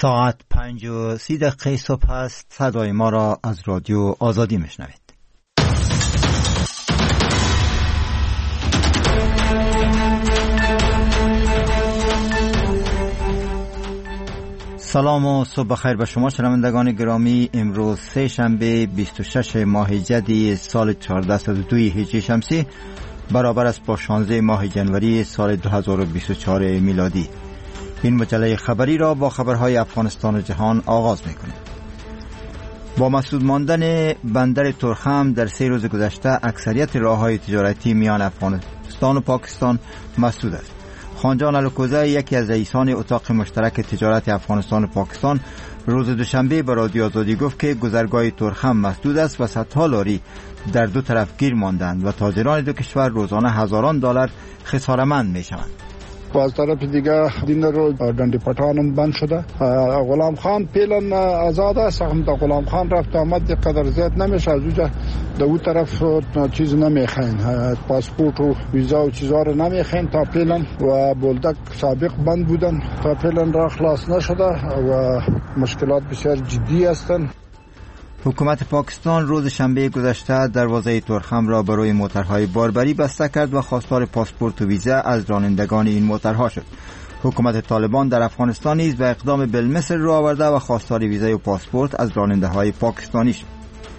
ساعت 5:30 صبح است. صدای ما را از رادیو آزادی میشنوید. سلام و صبح بخیر به شما شنوندگان گرامی. امروز سه شنبه 26 ماه جدی سال 1402 هجری شمسی برابر است با 16 ماه جنوری سال 2024 میلادی. این مجله خبری را با خبرهای افغانستان و جهان آغاز می‌کنیم. با مسدود ماندن بندر تورخم در 3 روز گذشته اکثریت راه‌های تجارتی میان افغانستان و پاکستان مسدود است. خانجان الکوزه، یکی از رئیسان اتاق مشترک تجارت افغانستان و پاکستان، روز دوشنبه به رادیو آزادی گفت که گذرگاه تورخم مسدود است و صدها لاری در دو طرف گیر ماندند و تاجران دو کشور روزانه هزاران دلار خساره‌مند می‌شوند. و از طرف دیگه دین رو ڈنڈی پټانم بند شده. غلام خان پیلن آزاد است. هم تا غلام خان رفت آمد قدر زیاد نمیشه. از اونجا در اون طرف چیز نمیخواین، پاسپورت و ویزا و چیزا رو نمیخواین تا پیلن. و بولدک سابق بند بودن تا پیلن را خلاص نشده و مشکلات بسیار جدی هستند. حکومت پاکستان روز شنبه گذشته دروازه تورخم را برای موترهای باربری بسته کرد و خواستار پاسپورت و ویزا از رانندگان این موترها شد. حکومت طالبان در افغانستان نیز به اقدام بالمثل رو آورده و خواستار ویزا و پاسپورت از راننده‌های پاکستانی شد.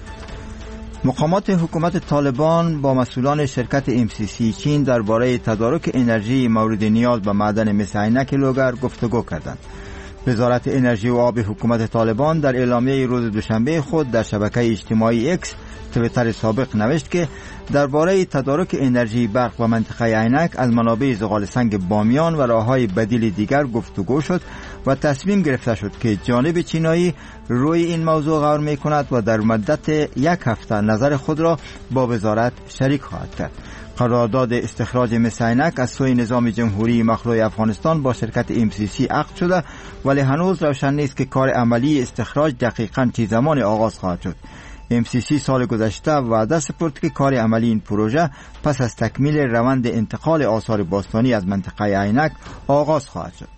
مقامات حکومت طالبان با مسئولان شرکت MCC چین درباره تدارک انرژی مورد نیاز به معدن مس عینک لوگر گفتگو کردند. وزارت انرژی و آب حکومت طالبان در اعلامیه روز دوشنبه خود در شبکه اجتماعی اکس تویتر سابق نوشت که درباره تدارک انرژی برق و منطقه عینک از منابع زغال سنگ بامیان و راه‌های بدیل دیگر گفتگو شد و تصمیم گرفته شد که جانب چینایی روی این موضوع غور می‌کند و در مدت 1 هفته نظر خود را با وزارت شریک خواهد کرد. قرارداد استخراج مس عینک از سوی نظام جمهوری مخلوع افغانستان با شرکت MCC عقد شده، ولی هنوز روشن نیست که کار عملی استخراج دقیقاً چه زمان آغاز خواهد شد. MCC سال گذشته وعده سپرد که کار عملی این پروژه پس از تکمیل روند انتقال آثار باستانی از منطقه عینک آغاز خواهد شد.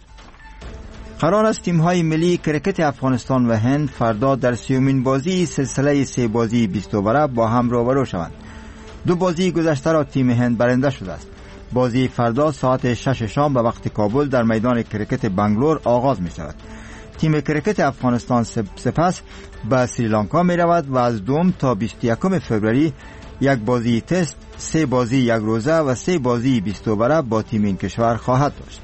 قرار است تیم‌های ملی کرکت افغانستان و هند فردا در 30مین بازی سلسله 3 بازی 20 اووره با هم روبرو شوند. 2 بازی گذشته را تیم هند برنده شده است. بازی فردا ساعت 6 شام به وقت کابل در میدان کرکت بنگلور آغاز می شود. تیم کرکت افغانستان سپس به سریلانکا می رود و از 2 تا 21 فوریه 1 بازی تست، 3 بازی 1 روزه و 3 بازی 20 اووره با تیم این کشور خواهد داشت.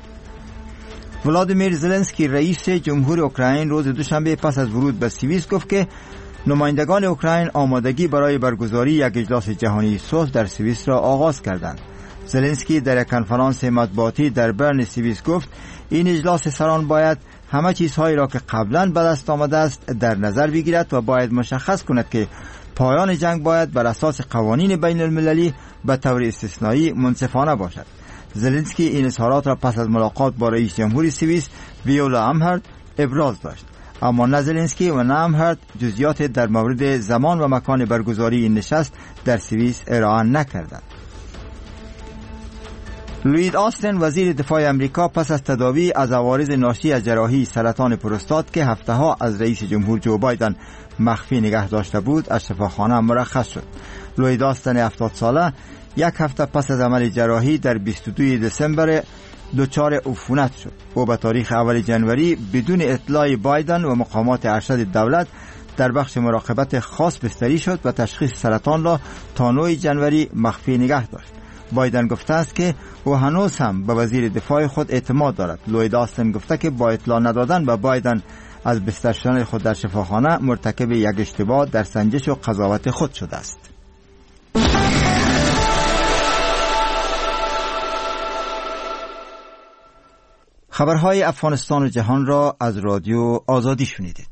ولادیمیر زلنسکی رئیس جمهور اوکراین روز دوشنبه پس از ورود به سوئیس گفت که نمایندگان اوکراین آمادگی برای برگزاری یک اجلاس جهانی صلح در سوئیس را آغاز کردند. زلنسکی در یک کنفرانس مطبوعاتی در برن سوئیس گفت این اجلاس سران باید همه چیزهایی را که قبلا به دست آمده است در نظر بگیرد و باید مشخص کند که پایان جنگ باید بر اساس قوانین بین المللی به طور استثنایی منصفانه باشد. زلنسکی این اظهارات را پس از ملاقات با رئیس جمهور سوئیس ویولا امهرت ابراز داشت. اما نه زلنسکی و نه امهرت جزئیات در مورد زمان و مکان برگزاری این نشست در سوئیس ارائه نکردند. لوید آستن وزیر دفاع امریکا پس از تداوی از عوارض ناشی از جراحی سرطان پروستات که هفته‌ها از رئیس جمهور جو بایدن مخفی نگه داشته بود از شفاخانه مرخص شد. لوید آستن 70 ساله 1 هفته پس از عمل جراحی در 22 دسامبر دچار عفونت شد. او به تاریخ اول جنوری بدون اطلاع بایدن و مقامات ارشد دولت در بخش مراقبت خاص بستری شد و تشخیص سرطان را تا 9 جنوری مخفی نگه داشت. بایدن گفته است که او هنوز هم به وزیر دفاع خود اعتماد دارد. لوید آستن گفته که با اطلاع ندادن به بایدن از بستر شدن خود در شفاخانه مرتکب یک اشتباه در سنجش و قضاوت خود شده است. خبرهای افغانستان و جهان را از رادیو آزادی شنیدید.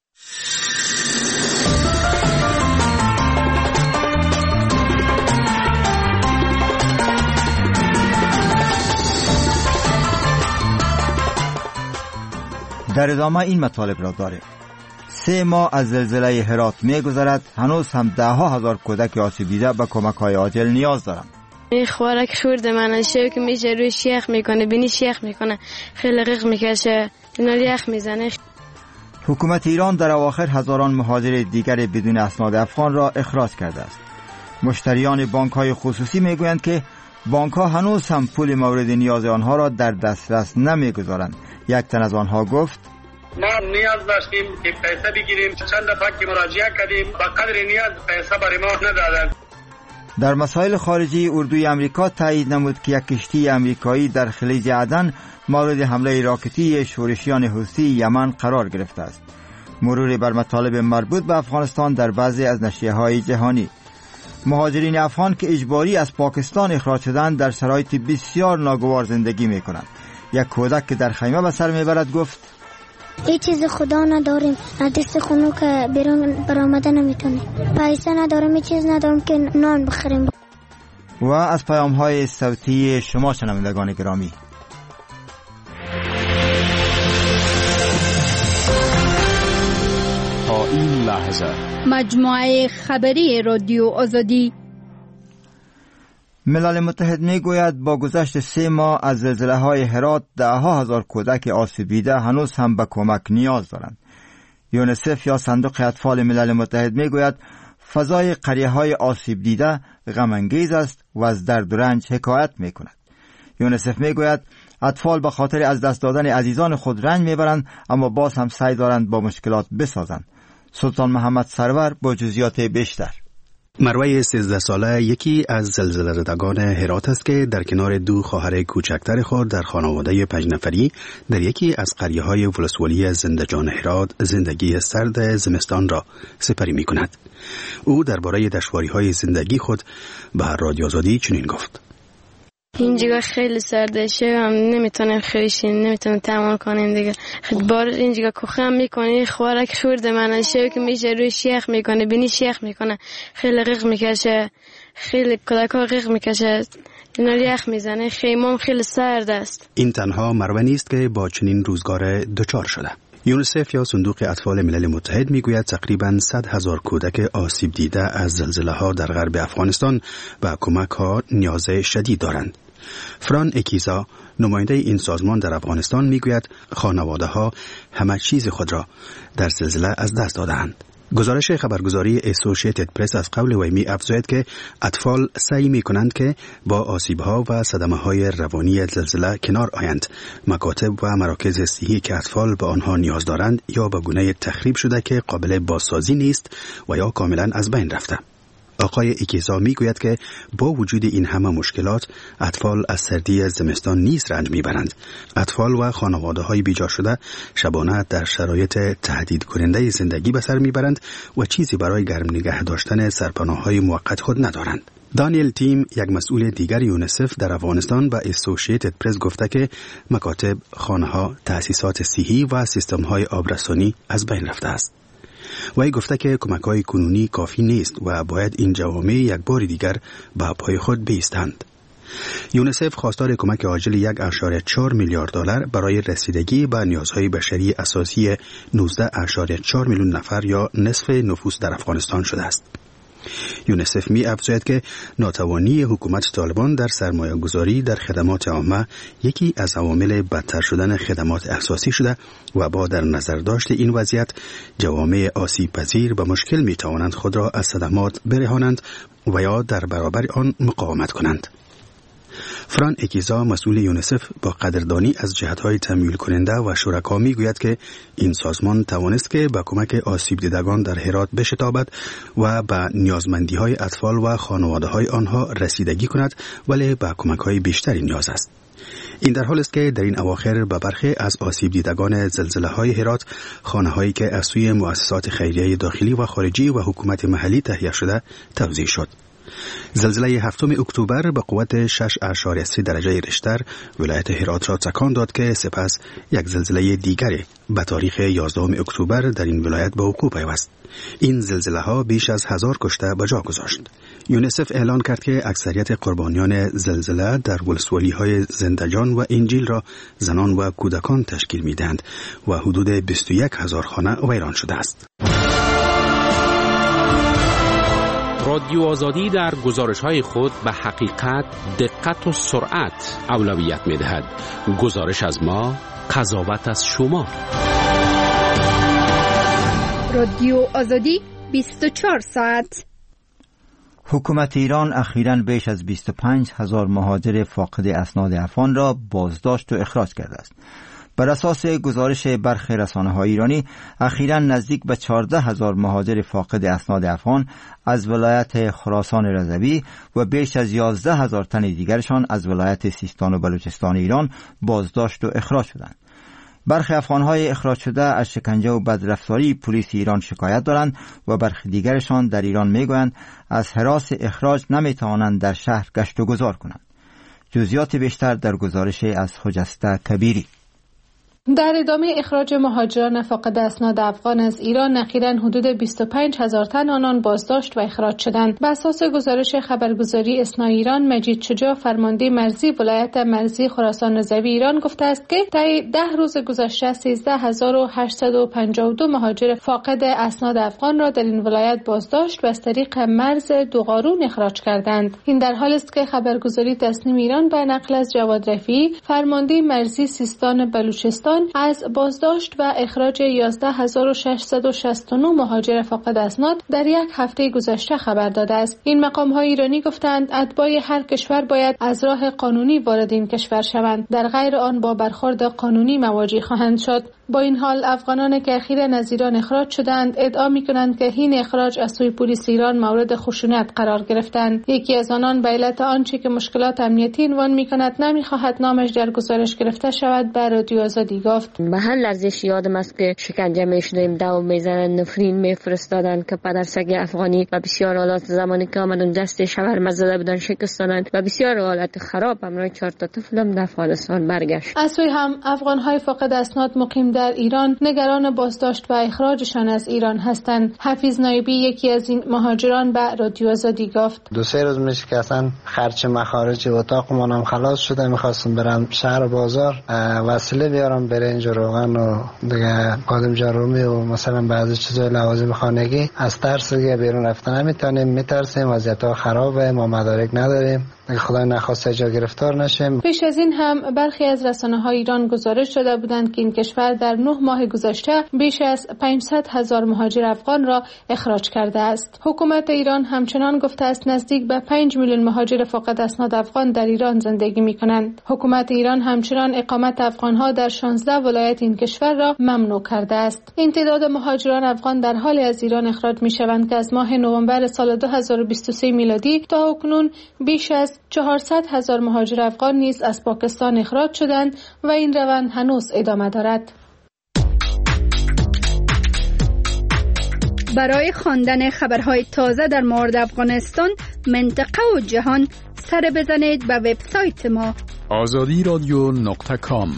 در ادامه این مطالب را داریم. 3 ماه از زلزله هرات می گذرد، هنوز هم 10,000 کودک آسیب دیده به کمک‌های عاجل نیاز دارند. این خوراک خورد من شو که میشه روی شیخ میکنه، بینی شیخ میکنه، خیلی غیق میکشه، اینا یخ میزنه. حکومت ایران در اواخر هزاران مهاجر دیگر بدون اسناد افغان را اخراج کرده است. مشتریان بانک‌های خصوصی میگویند که بانک‌ها هنوز هم پول مورد نیاز آنها را در دسترس نمیگذارند. یک تن از آنها گفت: ما نیاز داشتیم که پیسه بگیریم، چند دفعه که مراجعه کردیم با قدر نیاز پیسه برای ما ندادند. در مسائل خارجی، اردوی امریکا تایید نمود که یک کشتی امریکایی در خلیج عدن مورد حمله راکتی شورشیان حوثی یمن قرار گرفته است. مرور بر مطالب مربوط به افغانستان در بعضی از نشریه‌های جهانی. مهاجرین افغان که اجباری از پاکستان اخراج شدند در شرایط بسیار ناگوار زندگی می‌کنند. یک کودک که در خیمه به سر میبرد گفت: هیچ چیز خدا نداریم، از دست خونو که بیرون برآمده نمیتونیم، پیسه ندارم، هیچ چیز ندارم که نان بخریم. و از پیام‌های صوتی شما شنوندگان گرامی، تا این لحظه مجموعه خبری رادیو آزادی. ملل متحد میگوید با گذشت 3 ماه از زلزله‌های هرات ده‌ها هزار کودک آسیب دیده هنوز هم به کمک نیاز دارند. یونیسف یا صندوق اطفال ملل متحد میگوید فضای قریه‌های آسیب دیده غم انگیز است و از درد و رنج حکایت میکند. یونیسف میگوید اطفال به خاطر از دست دادن عزیزان خود رنج میبرند، اما باز هم سعی دارند با مشکلات بسازند. سلطان محمد سرور با جزئیات بیشتر. مروه 13 ساله یکی از زلزله زدگان هرات است که در کنار 2 خواهر کوچکتر خود در خانواده 5 نفری در یکی از قریه‌های ولسوالی زندجان هرات زندگی سرد زمستان را سپری می‌کند. او درباره دشواری‌های زندگی خود به رادیو آزادی چنین گفت: اینجا خیلی سرده، هم نمیتونیم خیشیم، نمیتونیم تمام کنیم دیگه. بار اینجا کوخم میکنه، خوارک شورد من شو که میشه روی شیخ میکنه، بینی شیخ میکنه، خیلی غیق میکشه، خیلی کودکا غیق میکشه، اینا یخ میزنه، خیمم خیلی سرد است. این تنها مروه نیست که با چنین روزگار دچار شده. یونیسف یا صندوق اطفال ملل متحد میگوید تقریباً 100,000 کودک آسیب دیده از زلزله‌ها در غرب افغانستان و کمک‌ها نیاز شدید دارند. فران اکیزا، نماینده این سازمان در افغانستان، میگوید خانواده‌ها همه چیز خود را در زلزله از دست دادند. گزارش خبرگزاری اسوسییتد پرس از قول وی می افزاید که اطفال سعی می کنند که با آسیب‌ها و صدمه‌های روانی زلزله کنار آیند. مکاتب و مراکز صحی که اطفال به آنها نیاز دارند یا به گونه تخریب شده که قابل بازسازی نیست و یا کاملا از بین رفته. آقای اکیزا می گوید که با وجود این همه مشکلات اطفال از سردی زمستان نیز رنج می برند. اطفال و خانواده های بیجا شده شبانه در شرایط تهدید کننده زندگی به سر می برند و چیزی برای گرم نگه داشتن سرپناه های موقت خود ندارند. دانیل تیم، یک مسئول دیگر یونیسف در افغانستان، به اسوسییتد پرس گفته که مکاتب، خانه‌ها، تأسیسات صحی و سیستم‌های آبرسانی از بین رفته است. وی گفته که کمک‌های کنونی کافی نیست و باید این جوامع یک بار دیگر به پای خود بایستند. یونیسف خواستار کمک عاجل 1.4 میلیارد دلار برای رسیدگی به نیازهای بشری اساسی 19.4 میلیون نفر یا نصف نفوس در افغانستان شده است. یونیسف می افزاید که ناتوانی حکومت طالبان در سرمایه گذاری در خدمات عامه یکی از عوامل بدتر شدن خدمات اساسی شده و با در نظر داشت این وضعیت جوامع آسیب پذیر به مشکل می توانند خود را از صدمات برهانند و یا در برابر آن مقاومت کنند. فران اکیزا، مسئول یونیسف، با قدردانی از جهت‌های تمویل کننده و شرکا میگوید که این سازمان توانست که به کمک آسیب دیدگان در هرات بشتابد و به نیازمندی‌های اطفال و خانواده‌های آنها رسیدگی کند، ولی به کمک‌های بیشتری نیاز است. این در حال است که در این اواخر به برخی از آسیب دیدگان زلزله‌های هرات خانه‌هایی که از سوی مؤسسات خیریه داخلی و خارجی و حکومت محلی تهیه شده توزیع شد. زلزله 7 اکتبر به قوت 6.3 درجه ریشتر ولایت هرات را تکان داد که سپس یک زلزله دیگری به تاریخ 11 اکتبر در این ولایت به وقوع پیوست. این زلزله ها بیش از 1000 کشته به جا گذاشت. یونیسف اعلان کرد که اکثریت قربانیان زلزله در ولسوالی های زندجان و انجیل را زنان و کودکان تشکیل می‌دهند و حدود 21,000 خانه ویران شده است. رادیو آزادی در گزارش‌های خود به حقیقت، دقت و سرعت اولویت می‌دهد. گزارش از ما، قضاوت از شما. رادیو آزادی 24 ساعت. حکومت ایران اخیراً بیش از 25,000 مهاجر فاقد اسناد افغان را بازداشت و اخراج کرده است. بر اساس گزارش برخی رسانه‌های ایرانی، اخیراً نزدیک به 14,000 مهاجر فاقد اسناد افغان از ولایت خراسان رضوی و بیش از 11,000 تن دیگرشان از ولایت سیستان و بلوچستان ایران بازداشت و اخراج شدند. برخی افغان‌های اخراج شده از شکنجه و بدرفتاری پلیس ایران شکایت دارند و برخی دیگرشان در ایران میگویند از هراس اخراج نمیتوانند در شهر گشت و گذار کنند. جزئیات بیشتر در گزارش از خجسته کبیری. در ادامه اخراج مهاجران فاقد اسناد افغان از ایران، اخیراً حدود 25,000 تن آنان بازداشت و اخراج شدند. بر اساس گزارش خبرگزاری اسنا ایران، مجید شجاع، فرمانده مرزی ولایت مرزی خراسان رضوی ایران گفته است که طی 10 روز گذشته 13,852 مهاجر فاقد اسناد افغان را در این ولایت بازداشت و از طریق مرز دوقارون اخراج کردند. این در حالی است که خبرگزاری تصنیم ایران به نقل از جواد رفیعی، فرمانده مرزی سیستان بلوچستان، از بازداشت و اخراج 11,669 مهاجر فاقد اسناد در یک هفته گذشته خبر داده است. این مقام‌های ایرانی گفتند اتباع هر کشور باید از راه قانونی وارد این کشور شوند، در غیر آن با برخورد قانونی مواجه خواهند شد. با این حال افغانان که اخیراً از ایران اخراج شدند ادعا می‌کنند که این اخراج از سوی پلیس ایران مورد خشونت قرار گرفتند. یکی از آنان به علت آنچه که مشکلات امنیتی عنوان می‌کند نمی‌خواهد نامش در گزارش گرفته شود به رادیو آزادی گفت. به هر لحظه یادم است که شکنجه می‌شدیم، داو می‌زدن، نفرین می‌فرستادن که پدرسگ افغانی و بسیار حالات زمانی که آمدن دست شاورما زده بودن شکستانند و بسیار حالت خراب. همراه 4 تا طفلم در افغانستان برگشت. از سوی هم افغان‌های فاقد اسناد مقیم در ایران نگران بازداشت و اخراجشان از ایران هستند. حفیظ نایبی، یکی از این مهاجران، به رادیو آزادی گفت 2-3 روز میشه که اصلا خرج مخارج اتاقمون هم خلاص شده، میخواستم برم شهر بازار وسیله بیارم برنج و روغن و دیگه بادم جارومی و مثلا بعضی چیزای لوازم خانگی. از ترس دیگه بیرون رفتن نمیتونیم، میترسیم، وضعیت خرابه، ما مدارک نداریم، خدای نخواسته جا گرفتار نشیم. پیش از این هم برخی از رسانه‌های ایران گزارش داده بودند که این کشور در 9 ماه گذشته بیش از 500,000 مهاجر افغان را اخراج کرده است. حکومت ایران همچنان گفته است نزدیک به 5 میلیون مهاجر فاقد اسناد افغان در ایران زندگی می‌کنند. حکومت ایران همچنان اقامت افغان‌ها در 16 ولایت این کشور را ممنوع کرده است. این تعداد مهاجران افغان در حال از ایران اخراج می‌شوند که از ماه نوامبر سال 2023 میلادی تا اکنون بیش از 400,000 مهاجر افغان نیز از پاکستان اخراج شدند و این روند هنوز ادامه دارد. برای خواندن خبرهای تازه در مورد افغانستان، منطقه و جهان، سر بزنید به وبسایت ما azadiradio.com.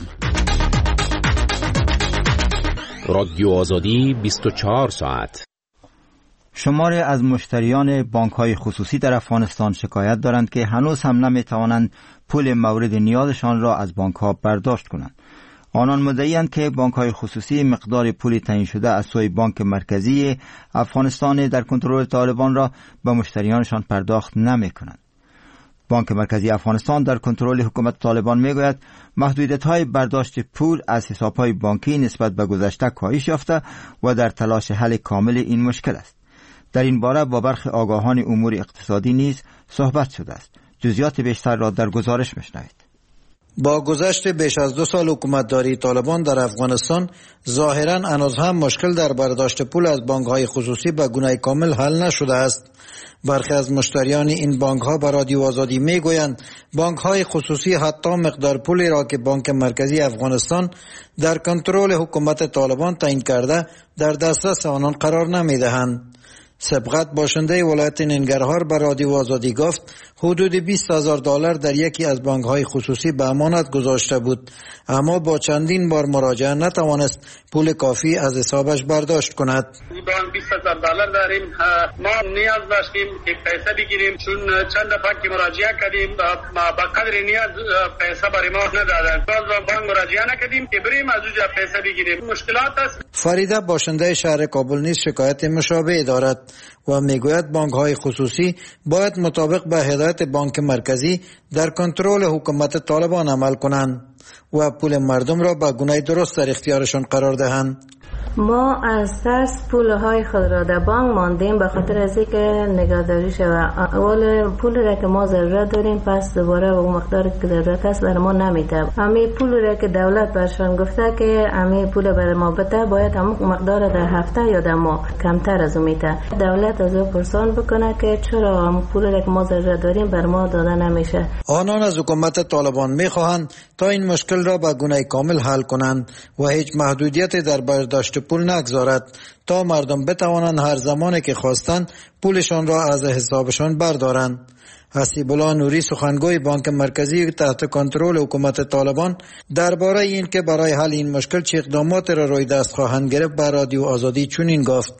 رادیو آزادی 24 ساعت. شماری از مشتریان بانک‌های خصوصی در افغانستان شکایت دارند که هنوز هم نمی‌توانند پول مورد نیازشان را از بانک‌ها برداشت کنند. آنان مدعی‌اند که بانک‌های خصوصی مقدار پول تعیین شده از سوی بانک مرکزی افغانستان در کنترل طالبان را به مشتریانشان پرداخت نمی‌کنند. بانک مرکزی افغانستان در کنترل حکومت طالبان میگوید محدودیت‌های برداشت پول از حساب‌های بانکی نسبت به گذشته کاهش یافته و در تلاش حل کامل این مشکل است. در این باره با برخی آگاهان امور اقتصادی نیز صحبت شده است. جزئیات بیشتر را در گزارش میشنوید. با گذشت بیش از 2 سال حکومتداری طالبان در افغانستان، ظاهراً هنوز هم مشکل در برداشت پول از بانک‌های خصوصی به گونه کامل حل نشده است. برخی از مشتریان این بانک‌ها به رادیو آزادی می‌گویند بانک‌های خصوصی حتی مقدار پولی را که بانک مرکزی افغانستان در کنترل حکومت طالبان تعیین کرده در دسترس آنان قرار نمی‌دهند. سبقت باشنده ولایت ننگرهار به رادیو آزادی گفت حدود $20,000 در یکی از بانک‌های خصوصی به امانت گذاشته بود، اما با چندین بار مراجعه نتوانست پول کافی از حسابش برداشت کند. بانک $20,000 داریم، ما نیاز داشتیم که پیسه بگیریم، چون چند دفعه که مراجعه کردیم با قدر نیاز پیسه برای ما ندادند. باز بانک مراجعه نکردیم که بریم از اونجا پیسه بگیریم. مشکلات است. فریده باشنده شهر کابل نیز شکایت مشابه دارد و میگوید بانک‌های خصوصی باید مطابق به هدایت بانک مرکزی در کنترل حکومت طالبان عمل کنند و پول مردم را به گونه درست در اختیارشان قرار دهند. ما از ترس پولهای خود را در بانک ماندیم به خاطر از اینکه نگهداری شود. اول پول را که ما ضرورت داریم پس دوباره اون مقداری که ضرورت است برای ما نمیده. همین پول را که دولت برشان گفته که همین پول برای ما بده باید همون مقدار در هفته یا در ماه کمتر از اون میده. دولت از او پرسان بکنه که چرا همون پول را که ما ضرورت داریم بر ما داده نمیشه. آنان از حکومت طالبان میخواهند تا این مشکل را به گونه کامل حل کنند و هیچ محدودیتی در برداشت پول نگذارد تا مردم بتوانند هر زمانی که خواستند پولشان را از حسابشان بردارند. حسیب الله نوری سخنگوی بانک مرکزی تحت کنترل حکومت طالبان درباره این که برای حل این مشکل چه اقدامات را روی دست خواهند گرفت به رادیو آزادی چنین گفت: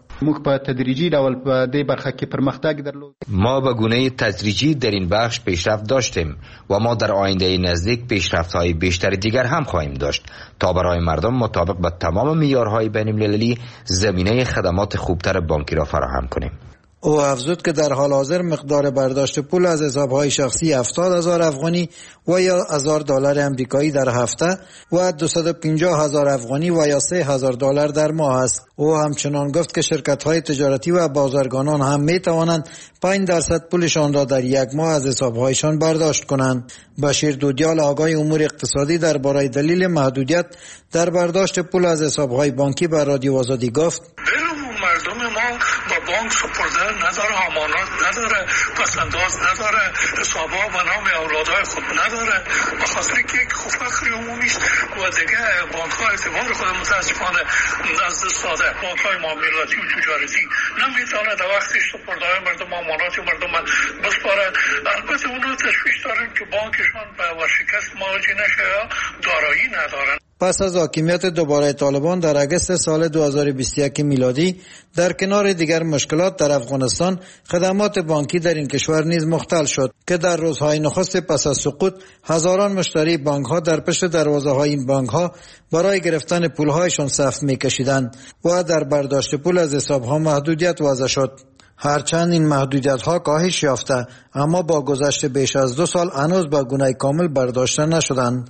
ما به گونه تدریجی در این بخش پیشرفت داشتیم و ما در آینده نزدیک پیشرفت‌های بیشتر دیگر هم خواهیم داشت تا برای مردم مطابق با تمام معیارهای بین‌المللی زمینه خدمات خوبتر بانکی را فراهم کنیم. او افزود که در حال حاضر مقدار برداشت پول از حساب‌های شخصی 70,000 افغانی و یا $1,000 امریکایی در هفته و 250,000 افغانی و یا $3,000 در ماه است. او همچنان گفت که شرکت‌های تجارتی و بازرگانان هم می‌توانند 5% پولشان را در یک ماه از حساب‌هایشان برداشت کنند. بشیر دودیال آقای امور اقتصادی درباره دلیل محدودیت در برداشت پول از حساب‌های بانکی به رادیو آزادی گفت: مردم ما با بانک سپرده نداره، امانات نداره، پسنداز نداره، حسابها به نام اولادهای خود نداره، به خاطر که یک فقر عمومی است و دیگه بانک ها اعتبار خود متاسفانه از دست داده. بانک های معاملاتی و تجارتی نمیتونه در وقتش سپرده های مردم امانات مردم بسپاره. البته اونا تشویش دارن که بانکشان به ورشکست مواجه نشه یا دارایی ندارن. پس از حاکمیت دوباره طالبان در اگست سال 2021 میلادی در کنار دیگر مشکلات در افغانستان خدمات بانکی در این کشور نیز مختل شد که در روزهای نخست پس از سقوط هزاران مشتری بانک ها در پشت دروازه های این بانک ها برای گرفتن پول هایشان صف می‌کشیدند و در برداشت پول از حساب ها محدودیت وضع شد. هرچند این محدودیت ها کاهش یافته اما با گذشت بیش از 2 سال هنوز به گونه کامل برداشته نشدند.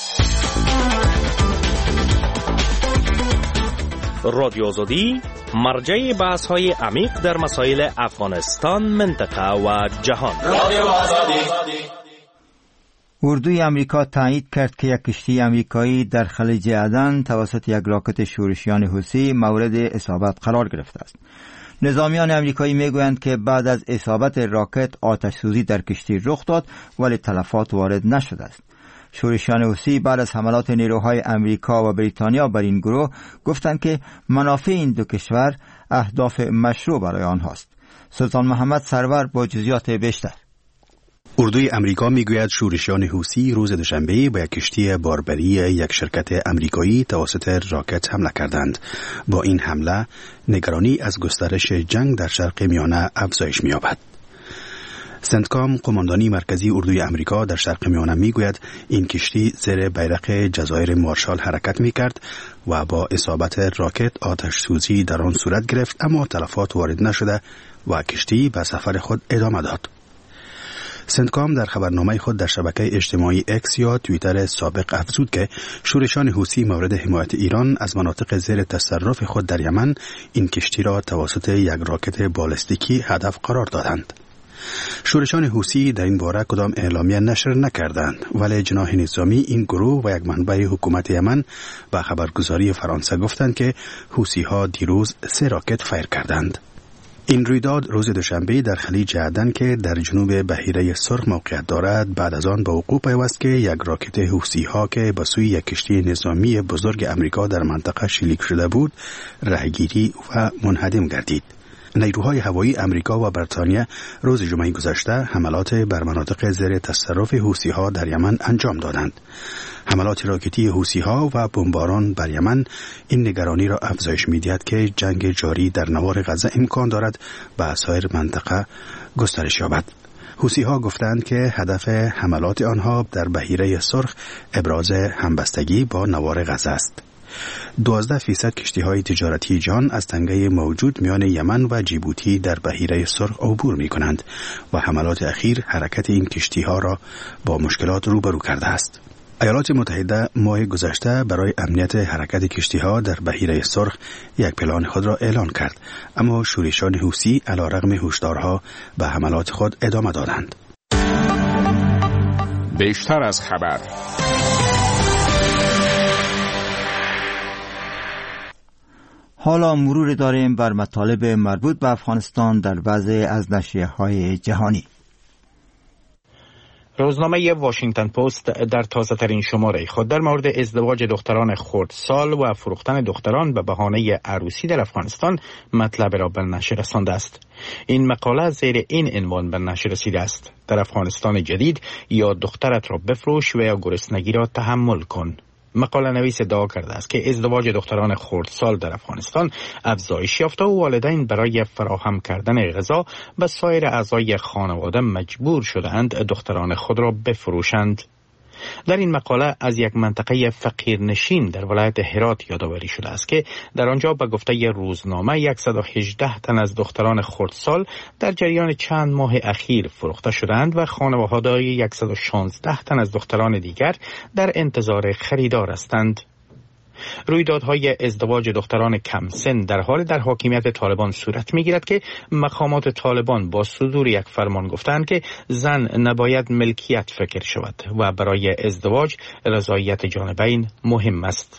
رادیو آزادی مرجع بحث های عمیق در مسائل افغانستان، منطقه و جهان. رادیو آزادی. اردوی امریکا تایید کرد که یک کشتی امریکایی در خلیج عدن توسط یک راکت شورشیان حوثی مورد اصابت قرار گرفته است. نظامیان امریکایی میگویند که بعد از اصابت راکت آتش سوزی در کشتی رخ داد ولی تلفات وارد نشده است. شورشیان حوثی بعد از حملات نیروهای امریکا و بریتانیا بر این گروه گفتند که منافع این دو کشور اهداف مشروع برای آنهاست. سلطان محمد سرور با جزئیات بیشتر. اردوی امریکا میگوید شورشیان حوثی روز دوشنبه به یک کشتی باربری یک شرکت امریکایی توسط راکت حمله کردند. با این حمله نگرانی از گسترش جنگ در شرق میانه افزایش می‌یابد. سنتکام قماندانی مرکزی اردوی امریکا در شرق میانه میگوید این کشتی زیر بیرق جزایر مارشال حرکت میکرد و با اصابت راکت آتش سوزی در آن صورت گرفت اما تلفات وارد نشده و کشتی به سفر خود ادامه داد. سنتکام در خبرنامه خود در شبکه اجتماعی اکس یا توییتر سابق افزود که شورشیان حوثی مورد حمایت ایران از مناطق زیر تصرف خود در یمن این کشتی را توسط یک راکت بالستیکی هدف قرار دادند. شورشیان حوثی در این باره کدام اعلامیه نشر نکردند ولی جناح نظامی این گروه و یک منبع حکومت یمن به خبرگزاری فرانسه گفتند که حوثی ها دیروز 3 راکت فیر کردند. این رویداد روز دوشنبه در خلیج عدن که در جنوب بحیره سرخ موقعیت دارد بعد از آن به وقوع پیوست که یک راکت حوثی ها که به سوی یک کشتی نظامی بزرگ امریکا در منطقه شلیک شده بود راهگیری و منهدم گردید. نیروهای هوایی امریکا و بریتانیا روز جمعه گذشته حملات بر مناطق زیر تصرف حوثی‌ها در یمن انجام دادند. حملات راکتی حوثی‌ها و بمباران بر یمن این نگرانی را افزایش می‌دهد که جنگ جاری در نوار غزه امکان دارد به سایر منطقه گسترش یابد. حوثی‌ها گفتند که هدف حملات آنها در بحیره سرخ ابراز همبستگی با نوار غزه است. 12% کشتی‌های تجارتی جهان از تنگه موجود میان یمن و جیبوتی در بحیره سرخ عبور می‌کنند و حملات اخیر حرکت این کشتی‌ها را با مشکلات روبرو کرده است. ایالات متحده ماه گذشته برای امنیت حرکت کشتی‌ها در بحیره سرخ یک پلان خود را اعلان کرد، اما شورشیان حوثی علیرغم هشدارها به حملات خود ادامه دادند. بیشتر از خبر. حالا مرور داریم بر مطالب مربوط به افغانستان در بعضی از نشریه‌های جهانی. روزنامه واشنگتن پست در تازه ترین شماره خود در مورد ازدواج دختران خردسال و فروختن دختران به بهانه عروسی در افغانستان مطلب را به نشر رسانده است. این مقاله زیر این عنوان به نشر رسیده است: در افغانستان جدید یا دخترت را بفروش و یا گرسنگی را تحمل کن. مقاله نویس ادعا کرده است که ازدواج دختران خردسال در افغانستان افزایش یافته و والدین برای فراهم کردن غذا به سایر اعضای خانواده مجبور شدند دختران خود را بفروشند. در این مقاله از یک منطقه فقیرنشین در ولایت هرات یادآوری شده است که در آنجا به گفته روزنامه 118 تن از دختران خردسال در جریان چند ماه اخیر فروخته شدند و خانواده‌های 116 تن از دختران دیگر در انتظار خریدار هستند. رویدادهای ازدواج دختران کم سن در حال در حاکمیت طالبان صورت می‌گیرد که مقامات طالبان با صدور یک فرمان گفتند که زن نباید ملکیت فکر شود و برای ازدواج رضایت جانبین مهم است.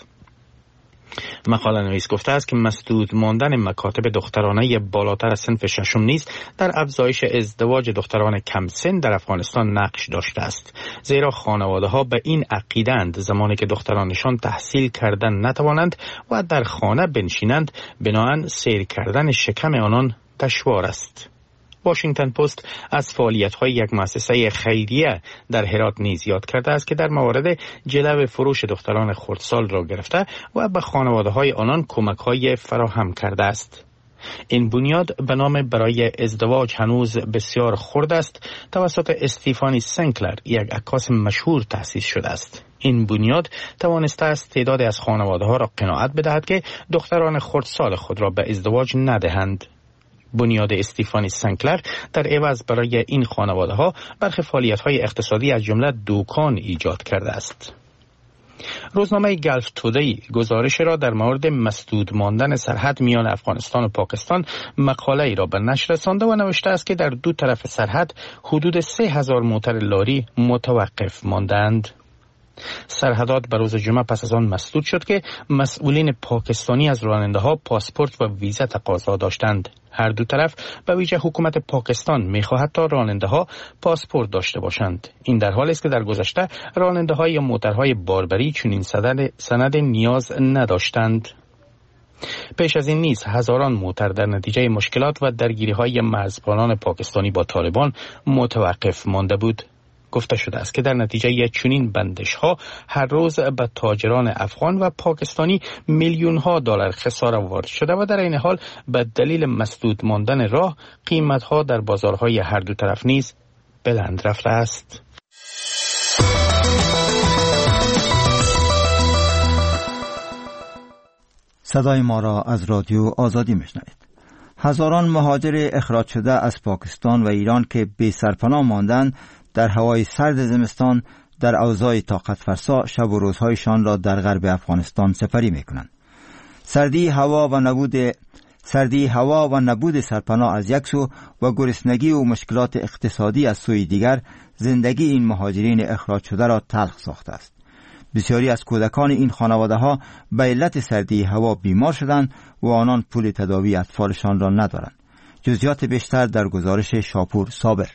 مقاله نویس گفته است که مسدود ماندن مکاتب دخترانه بالاتر از صنف ششم نیز در افزایش ازدواج دختران کم سن در افغانستان نقش داشته است، زیرا خانواده ها به این عقیده‌اند زمانی که دخترانشان تحصیل کردن نتوانند و در خانه بنشینند بناهن سیر کردن شکم آنان دشوار است. واشنگتن پست از فعالیت‌های یک مؤسسه خیریه در هرات نیز یاد کرده است که در موارد جلب فروش دختران خردسال را گرفته و به خانواده‌های آنان کمک‌های فراهم کرده است. این بنیاد به نام برای ازدواج هنوز بسیار خرد است توسط استیفانی سنکلر، یک عکاس مشهور تأسیس شده است. این بنیاد توانسته است تعدادی از خانواده‌ها را قناعت بدهد که دختران خردسال خود را به ازدواج ندهند. بنیاد استیفانی سنکلر در عوض برای این خانواده‌ها برخی فعالیت‌های اقتصادی از جمله دکان ایجاد کرده است. روزنامه گلف تودی گزارش را در مورد مسدود ماندن سرحد میان افغانستان و پاکستان مقاله ای را به نشر رسانده و نوشته است که در دو طرف سرحد حدود 3000 موتر لاری متوقف ماندند. سرحدات به روز جمعه پس از آن مسدود شد که مسئولین پاکستانی از راننده‌ها پاسپورت و ویزا تقاضا داشتند. هر دو طرف به ویژه حکومت پاکستان می‌خواهد تا راننده‌ها پاسپورت داشته باشند. این در حالی است که در گذشته راننده‌های موترهای باربری چنین سند نیاز نداشتند. پیش از این نیز هزاران موتر در نتیجه مشکلات و درگیری‌های مرزبانان پاکستانی با طالبان متوقف مانده بود. گفته شده است که در نتیجه چنین بندش‌ها هر روز به تاجران افغان و پاکستانی میلیون‌ها دلار خساره وارد شده و در این حال به دلیل مسدود ماندن راه قیمت‌ها در بازارهای هر دو طرف نیز بلند رفته است. صدای ما را از رادیو آزادی میشنوید. هزاران مهاجر اخراج شده از پاکستان و ایران که بی سرپناه ماندند در هوای سرد زمستان در اوضاع طاقت فرسا شب و روزهایشان را در غرب افغانستان سپری میکنند. سردی هوا و نبود سرپناه از یک سو و گرسنگی و مشکلات اقتصادی از سوی دیگر زندگی این مهاجرین اخراج شده را تلخ ساخته است. بسیاری از کودکان این خانواده ها به علت سردی هوا بیمار شدند و آنان پول تداوی اطفالشان را ندارند. جزئیات بیشتر در گزارش شاپور صابر.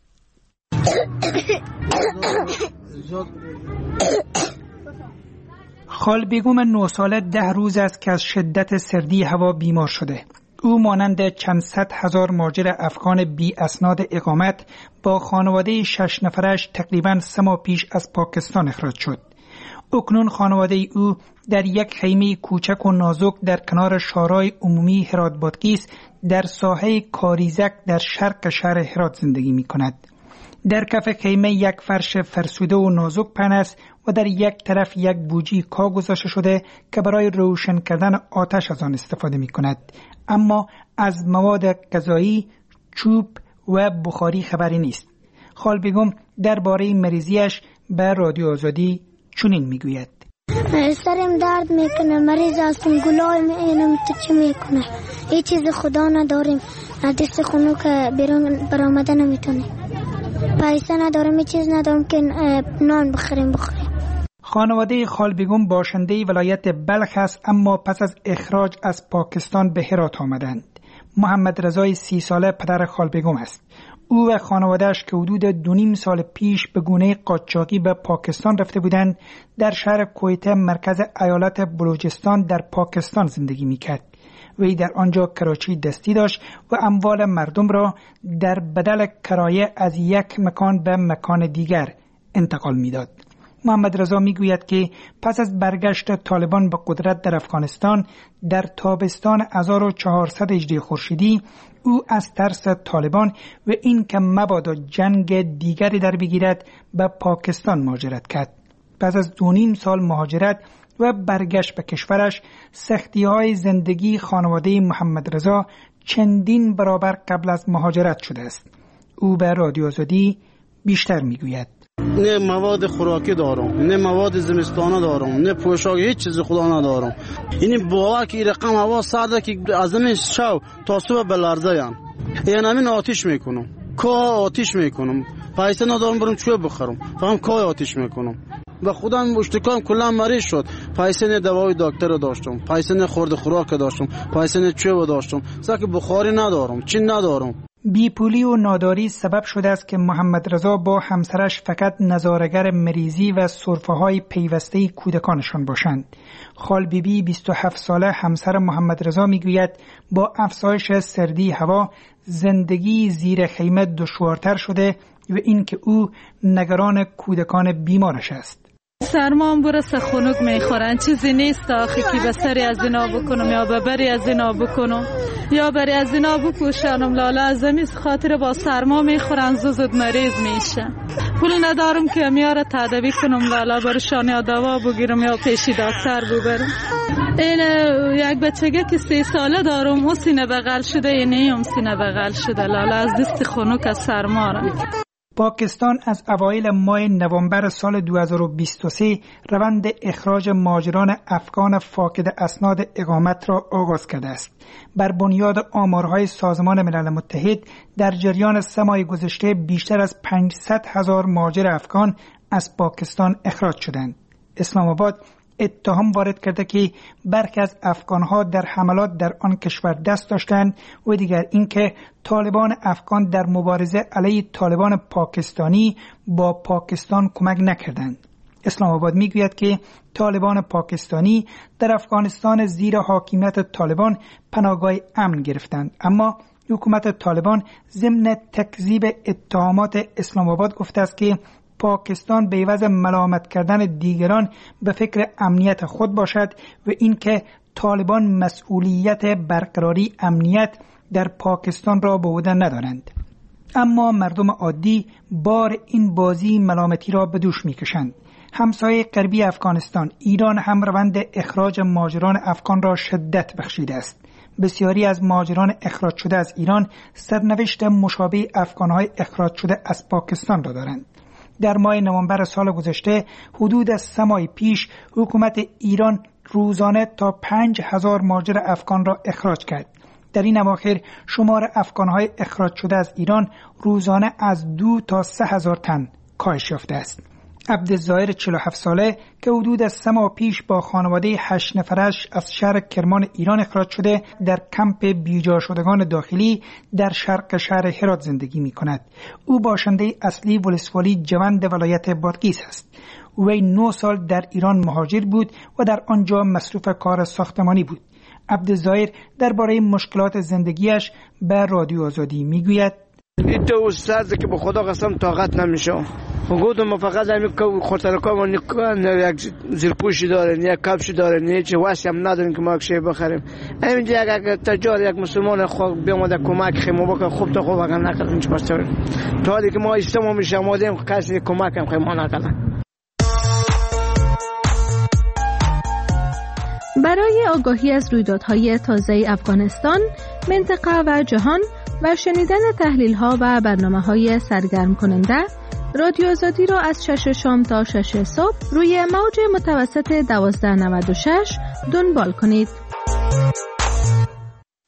خالبیگم 9 ساله 10 روز است که از شدت سردی هوا بیمار شده. او مانند چند صد هزار مهاجر افغان بی اسناد اقامت با خانواده 6 نفرش تقریباً 3 ماه پیش از پاکستان اخراج شد. اکنون خانواده او در یک خیمه کوچک و نازک در کنار شارع عمومی هرات بادغیس در ساحه کاریزک در شرق شهر هرات زندگی می کند. در کف خیمه یک فرش فرسوده و نازک پهن است و در یک طرف یک بوجی کاه گذاشته شده که برای روشن کردن آتش از آن استفاده می کند. اما از مواد غذایی، چوب و بخاری خبری نیست. خالبیگم درباره مریضیش به رادیو آزادی چنین میگوید: سرم درد میکنه، مریض هستم، گلای می‌اینم، تو چی میکنه؟ هیچ چیز خدا نداریم، دست خونو که بیرون برآمده نمیتونه، پیسه ندارم، هیچ چیز ندارم که نان بخوریم. خانواده خالبیگم باشنده ولایت بلخ است، اما پس از اخراج از پاکستان به هرات آمدند. محمد رضای 30 ساله پدر خالبیگم است. او و خانواده‌اش که حدود 2.5 سال پیش به گونه قاچاقی به پاکستان رفته بودند، در شهر کویته مرکز ایالت بلوچستان در پاکستان زندگی می‌کرد. وی در آنجا کراچی دستی داشت و اموال مردم را در بدل کرایه از یک مکان به مکان دیگر انتقال می‌داد. محمد رضا میگوید که پس از برگشت طالبان به قدرت در افغانستان در تابستان 1400 هجری خورشیدی او از ترس طالبان و این که مبادا جنگ دیگری در بگیرد به پاکستان مهاجرت کرد. پس از 2.5 سال مهاجرت و برگشت به کشورش، سختی‌های زندگی خانواده محمد رضا چندین برابر قبل از مهاجرت شده است. او به رادیو آزادی بیشتر میگوید: نه مواد خوراکی دارم، نه مواد زمستانه دارم، نه پوشاک، هیچ چیز خدا ندارم. یعنی باور که رقم هوا سرده که از این شو تا صبح بلرزه یعنی همین آتیش میکنم، کاه آتیش میکنم، پیسه ندارم برم چوه بخورم، فقط کاه آتیش میکنم. و خودم اشتکام کلا مریض شد، پیسه نه دوای دکتر داشتم، پیسه نه خورد خوراک داشتم، پیسه نه چوه داشتم، ساک بخاری ندارم، چی ندارم. بیپولی و ناداری سبب شده است که محمد رضا با همسرش فقط نظاره‌گر مریضی و سرفه‌های پیوسته کودکانشان باشند. خال بیبی 27 ساله همسر محمد رضا میگوید با افزایش سردی هوا زندگی زیر خیمه دشوارتر شده و اینکه او نگران کودکان بیمارش است. سرمان برسه خنک میخورن، چیزی نیست آخی که بسری از اینا بکنم یا ببری از اینا بکنم یا بری از اینا بپوشانم. لالا از امیز خاطر با سرما میخورن، زود مریض میشه. پول ندارم که میاره تداوی کنم، لالا برشان یا دوا بگیرم یا پیشی دکتر ببرم. این یک بچگه که 3 ساله دارم، او سینه بغل شده، اینیم سینه بغل شده، لالا از دست خنک از سرما رم. پاکستان از اوایل ماه نوامبر سال 2023 روند اخراج مهاجران افغان فاقد اسناد اقامت را آغاز کرده است. بر بنیاد آمارهای سازمان ملل متحد در جریان 3 ماه گذشته بیشتر از 500,000 مهاجر افغان از پاکستان اخراج شدند. اسلام آباد اتهام وارد کرده که برخی از افغانها در حملات در آن کشور دست داشتند و دیگر اینکه طالبان افغان در مبارزه علیه طالبان پاکستانی با پاکستان کمک نکردند. اسلام آباد میگوید که طالبان پاکستانی در افغانستان زیر حاکمیت طالبان پناهگاه امن گرفتند، اما حکومت طالبان ضمن تکذیب اتهامات اسلام آباد گفته است که پاکستان به عوض ملامت کردن دیگران به فکر امنیت خود باشد و اینکه طالبان مسئولیت برقراری امنیت در پاکستان را به عهده ندارند. اما مردم عادی بار این بازی ملامتی را به دوش میکشند. همسایه غربی افغانستان ایران هم روند اخراج مهاجران افغان را شدت بخشیده است. بسیاری از مهاجران اخراج شده از ایران سرنوشت مشابه افغانهای اخراج شده از پاکستان را دارند. در ماه نوامبر سال گذشته حدود از 3 ماه پیش حکومت ایران روزانه تا 5,000 مهاجر افغان را اخراج کرد. در این اواخر شمار افغانهای اخراج شده از ایران روزانه از 2 تا 3,000 تن کاهش یافته است. عبدالظاهر 47 ساله که حدود از 3 ماه پیش با خانواده 8 نفرش از شهر کرمان ایران اخراج شده در کمپ بیجا شدگان داخلی در شرق شهر هرات زندگی می کند. او باشنده اصلی ولسوالی جوند ولایت بادغیس است. وی 9 سال در ایران مهاجر بود و در آنجا مصروف کار ساختمانی بود. عبدالظاهر درباره مشکلات زندگیش به رادیو آزادی می گوید: این تو استاد که به خدا قسم طاقت نمیشه. گفتم فقط همین که خورترکا یک زیرپوشی داره، یک کفش داره، هیچ واسه هم نداریم که ما یک شی بخریم. همین دیگه اگر تجار یک مسلمان خود بیامده کمک خیمو بکنه خوب تا خوب اگر نکردن چه پس تا حالی که ما استمو میشه آمادیم کسی کمک هم خیمو نکردن. برای آگاهی از رویدادهای تازه افغانستان، منطقه و جهان و شنیدن تحلیل‌ها و برنامه‌های سرگرم کننده، رادیو آزادی را از 6 شام تا 6 صبح روی موج متوسط 1296 دنبال کنید.